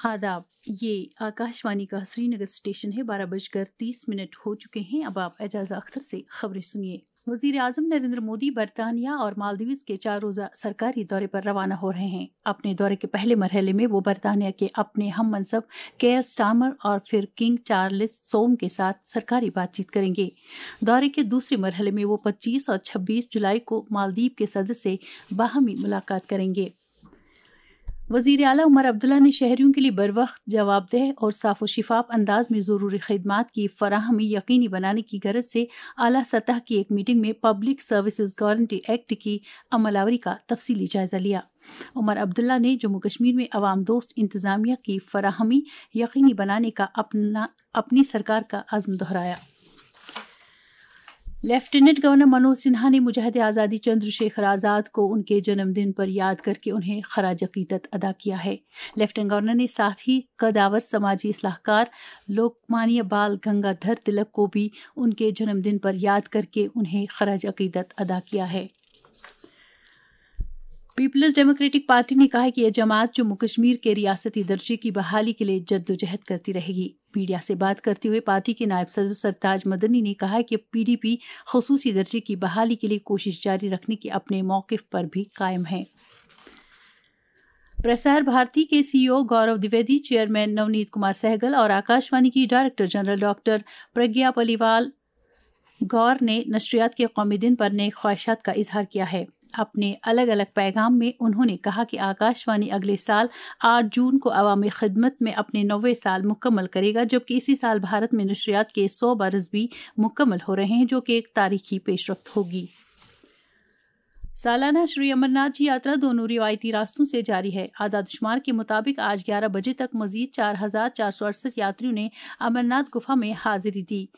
आदाब, ये आकाशवाणी का श्रीनगर स्टेशन है। 12:30 हो चुके हैं। अब आप एजाज अख्तर से खबरें सुनिए। वजीर आजम नरेंद्र मोदी बरतानिया और मालदीव्स के 4 रोजा सरकारी दौरे पर रवाना हो रहे हैं। अपने दौरे के पहले मरहले में वो बरतानिया के अपने हम मनसब केयर स्टार्मर और फिर किंग चार्ल्स सोम के साथ सरकारी बातचीत करेंगे। दौरे के दूसरे मरहले में वो 25 और 26 जुलाई को मालदीव के सदर से बाहमी मुलाकात करेंगे। वजीर आला उमर अब्दुल्ला ने शहरियों के लिए बरवक्त, जवाबदेह और साफ व शिफाफ अंदाज में ज़रूरी खिदमात की फराहमी यकीनी बनाने की गरज से आला सतह की एक मीटिंग में पब्लिक सर्विसेज गारंटी एक्ट की अमलावरी का तफसीली जायजा लिया। उमर अब्दुल्ला ने जम्मू कश्मीर में अवाम दोस्त इंतजामिया की फराहमी यकीनी बनाने का अपनी सरकार का अज़्म दोहराया। लेफ्टिनेंट गवर्नर मनोज सिन्हा ने मुजाहिद आज़ादी चंद्रशेखर आज़ाद को उनके जन्मदिन पर याद करके उन्हें खराज अकीदत अदा किया है। लेफ्टिनेंट गवर्नर ने साथ ही कदावर समाजी इस्लाहकार लोकमान्य बाल गंगाधर तिलक को भी उनके जन्मदिन पर याद करके उन्हें खराज अकीदत अदा किया है। पीपल्स डेमोक्रेटिक पार्टी ने कहा है कि यह जमात जम्मू कश्मीर के रियासती दर्जे की बहाली के लिए जद्दोजहद करती रहेगी। मीडिया से बात करते हुए पार्टी के नायब सदर सरताज मदनी ने कहा कि पीडीपी खसूसी दर्जे की बहाली के लिए कोशिश जारी रखने के अपने मौक़िफ़ पर भी कायम है। प्रसार भारती के सीईओ गौरव द्विवेदी, चेयरमैन नवनीत कुमार सहगल और आकाशवाणी की director general doctor Pragya Paliwal Gaur ने नशरियात के कौमी दिन पर नए ख्वाहिशात का इजहार किया है। अपने अलग अलग पैगाम में उन्होंने कहा कि आकाशवाणी अगले साल 8 जून को अवामी खिदमत में अपने 90वें साल मुकम्मल करेगा, जबकि इसी साल भारत में नशरियात के 100 बरस भी मुकम्मल हो रहे हैं, जो कि एक तारीखी पेशरफ्त होगी। सालाना श्री अमरनाथ जी यात्रा दोनों रिवायती रास्तों से जारी है। आदादशुमार के मुताबिक आज 11 बजे तक मजीद 4,468 यात्रियों ने अमरनाथ गुफा में हाजिरी दी।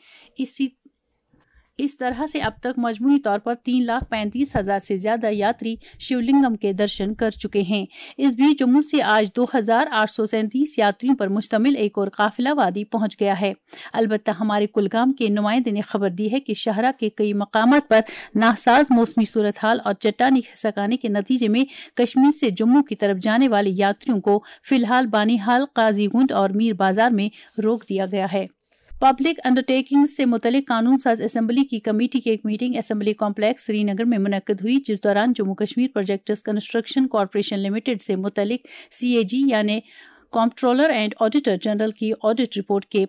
इस तरह से अब तक मजमूई तौर पर 3,35,000 से ज्यादा यात्री शिवलिंगम के दर्शन कर चुके हैं। इस बीच जम्मू से आज 2,837 यात्रियों पर मुश्तमिल एक और काफिला वादी पहुंच गया है। अलबत्ता हमारे कुलगाम के नुमाइंदे ने खबर दी है कि शहरा के कई मकामात पर नासाज मौसमी सूरत हाल और चट्टानी खिसकाने के नतीजे में कश्मीर से जम्मू की तरफ जाने वाले यात्रियों को फिलहाल बानीहाल, काजीगुंड और मीर बाजार में रोक दिया गया है। पब्लिक अंडरटेकिंग से मुतलिक कानून साज असेंबली की कमेटी की एक मीटिंग असेंबली कॉम्प्लेक्स श्रीनगर में मुनक्कद हुई, जिस दौरान Jammu Kashmir projects construction corporation limited से मुतलिक CAG यानी कॉम्प्ट्रोलर एंड ऑडिटर जनरल की ऑडिट रिपोर्ट के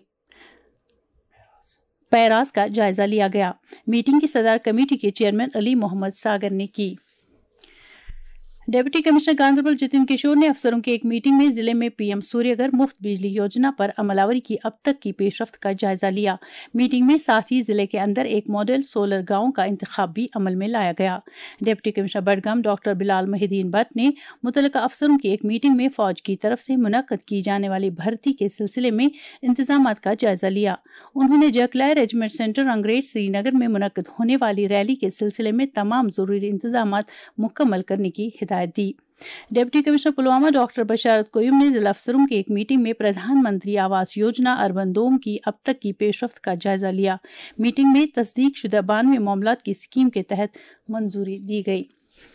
पैराज का जायजा लिया गया। मीटिंग की सदार कमेटी के चेयरमैन अली मोहम्मद सागर ने की। डिप्टी कमिश्नर गांधरबल जितिन किशोर ने अफसरों की एक मीटिंग में जिले में PM सूर्यघर मुफ्त बिजली योजना पर अमलावरी की अब तक की पेशरफ्त का जायजा लिया। मीटिंग में साथ ही जिले के अंदर एक मॉडल सोलर गांव का इंतखाब भी अमल में लाया गया। Deputy commissioner Budgam doctor Bilal Mohiuddin Bhat ने मुतल्लिका अफसरों की एक मीटिंग में फौज की तरफ से मुनक्कद की जाने वाली भर्ती के सिलसिले में इंतजामात का जायजा लिया। उन्होंने जकलाई रेजिमेंट सेंटर अंग्रेज श्रीनगर में मुनक्कद होने वाली रैली के सिलसिले में तमाम जरूरी इंतजामात मुकम्मल करने की दी। Deputy commissioner Pulwama doctor Basharat Qayoom ने जिला अफसरों की एक मीटिंग में प्रधानमंत्री आवास योजना अर्बन दोम की अब तक की पेशरफ्त का जायजा लिया। मीटिंग में तस्दीक शुदा 92 मामलात की स्कीम के तहत मंजूरी दी गई।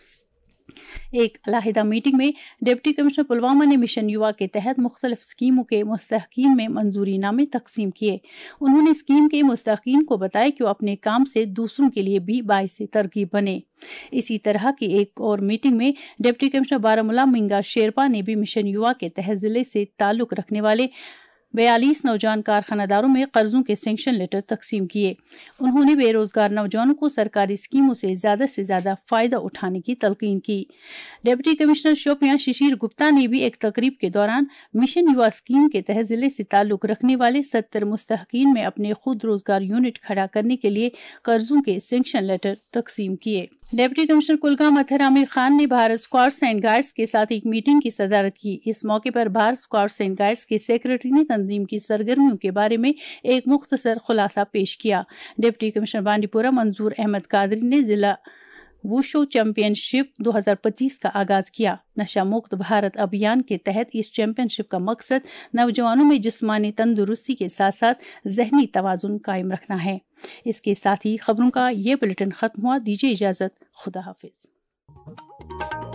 एक अलहदा मीटिंग में डिप्टी कमिश्नर पुलवामा ने मिशन युवा के तहत मुख्तलिफ स्कीमों के मुस्तहकीन में मंजूरी नामे तकसीम किए। उन्होंने स्कीम के मुस्तहकीन को बताया कि वो अपने काम से दूसरों के लिए भी बाइस तरगीब बने। इसी तरह की एक और मीटिंग में डिप्टी कमिश्नर बारामूला मिंगा शेरपा ने भी मिशन युवा के तहत जिले से ताल्लुक रखने वाले 42 नौजवान कारखानादारों में कर्जों के सैंक्शन लेटर तकसीम किए। उन्होंने बेरोजगार नौजवानों को सरकारी स्कीमों से ज्यादा फायदा उठाने की तलकीन की। डिप्टी कमिश्नर शोपियां शिशिर गुप्ता ने भी एक तकरीब के दौरान मिशन युवा स्कीम के तहत जिले से ताल्लुक रखने वाले 70 मुस्तहकीन में अपने खुद रोजगार यूनिट खड़ा करने के लिए कर्जों के सैंक्शन लेटर तकसीम किए। डिप्टी कमिश्नर कुलगाम अतहर आमिर खान ने भारत स्क्वाड्स एंड गाइड्स के साथ एक मीटिंग की सदारत की। इस मौके पर भारत स्क्वाड्स एंड गाइड्स के सेक्रेटरी ने तंजीम की सरगर्मियों के बारे में एक मुख्तसर खुलासा पेश किया। डिप्टी कमिश्नर बांडीपुरा मंजूर अहमद कादरी ने जिला वुशु चैंपियनशिप 2025 का आगाज किया। नशा मुक्त भारत अभियान के तहत इस चैंपियनशिप का मकसद नौजवानों में जिस्मानी तंदुरुस्ती के साथ साथ जहनी तवाजुन कायम रखना है। इसके साथ ही खबरों का ये बुलेटिन खत्म हुआ। दीजिए इजाजत, खुदा हाफिज।